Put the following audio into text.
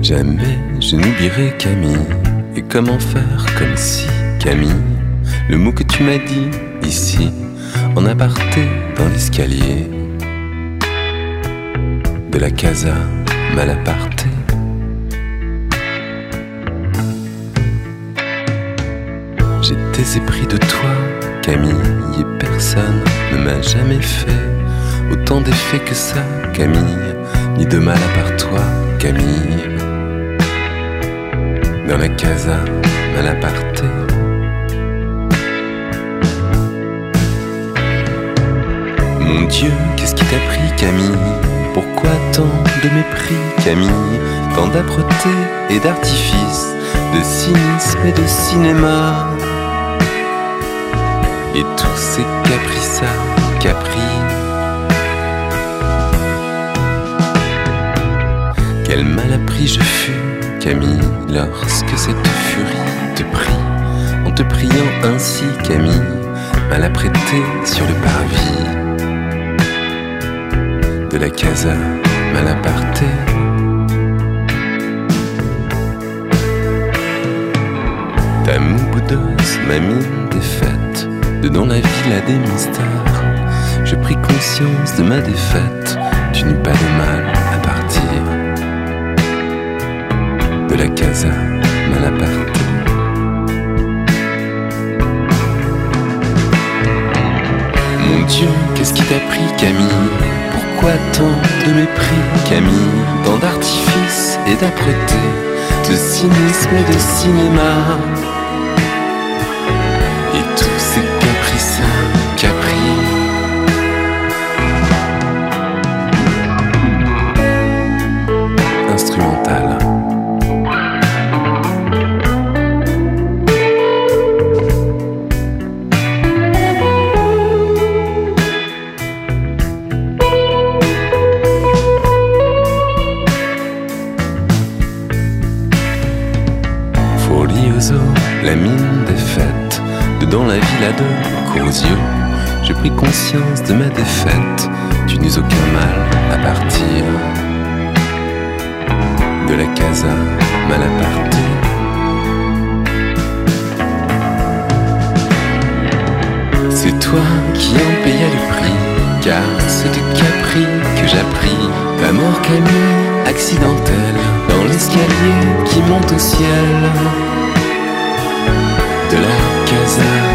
Jamais je n'oublierai Camille. Et comment faire comme si, Camille, le mot que tu m'as dit ici, en aparté dans l'escalier de la casa Malaparté. J'étais épris de toi, Camille, et personne ne m'a jamais fait autant d'effets que ça, Camille, ni de mal à part toi, Camille. Dans la casa Malaparté. Mon Dieu, qu'est-ce qui t'a pris, Camille? Pourquoi tant de mépris, Camille? Tant d'âpreté et d'artifice, de cynisme et de cinéma, et tous ces capricats, capris. Quel mal appris je fus, Camille, lorsque cette furie te prit, en te priant ainsi, Camille, mal apprêtée sur le parvis de la casa Malaparté. Ta moue boudeuse, ma mine défaite, dedans la villa des mystères, je pris conscience de ma défaite, tu n'eus pas de mal à partir de la casa Malaparté. Mon Dieu, qu'est-ce qui t'a pris, Camille? Pourquoi tant de mépris, Camille? Tant d'artifice et d'âpreté, de cynisme et de cinéma, et tous ces capricins, capris. Instrumental. La mine défaite, dedans la villa de Curzio, j'ai pris conscience de ma défaite, tu n'eus aucun mal à partir de la casa Malaparté. C'est toi qui en paya le prix, car c'est de Capri que j'appris ta mort, Camille, accidentelle, dans l'escalier qui monte au ciel de la casa